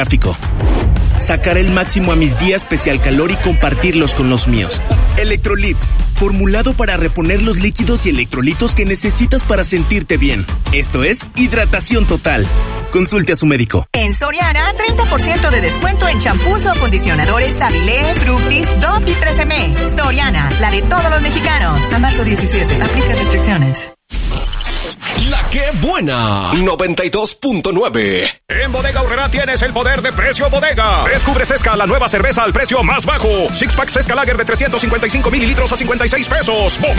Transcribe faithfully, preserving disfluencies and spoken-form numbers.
Gráfico. Sacar el máximo a mis días especial calor y compartirlos con los míos. Electrolit, formulado para reponer los líquidos y electrolitos que necesitas para sentirte bien. Esto es hidratación total. Consulte a su médico. En Soriana, treinta por ciento de descuento en champús o acondicionadores Avilés, Fructis, Dove y tres eme. Soriana, la de todos los mexicanos. A marzo diecisiete, aplica restricciones. La que buena, noventa y dos punto nueve. En Bodega Aurrerá tienes el poder de precio bodega. Descubre Sesca, la nueva cerveza al precio más bajo. Six pack Sesca Lager de trescientos cincuenta y cinco mililitros a cincuenta y seis pesos. Bodega